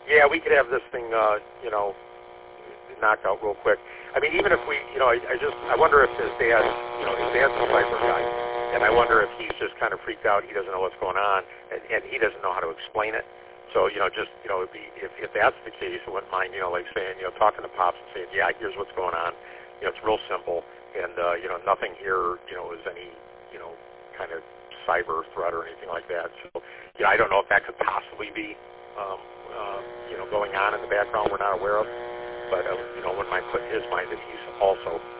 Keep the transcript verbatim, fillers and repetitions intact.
yeah, we could have this thing, uh, you know, knocked out real quick. I mean, even if we, you know, I, I just, I wonder if his dad, you know, his dad's a cyber guy, and I wonder if he's just kind of freaked out. He doesn't know what's going on, and, and he doesn't know how to explain it. So, you know, just, you know, it'd be, if, if that's the case, I wouldn't mind, you know, like saying, you know, talking to Pops and saying, yeah, here's what's going on. You know, it's real simple, and, uh, you know, nothing here, you know, is any, you know, kind of cyber threat or anything like that. So, you know, I don't know if that could possibly be, um, uh, you know, going on in the background we're not aware of. But, uh, you know, wouldn't mind putting his mind at ease also.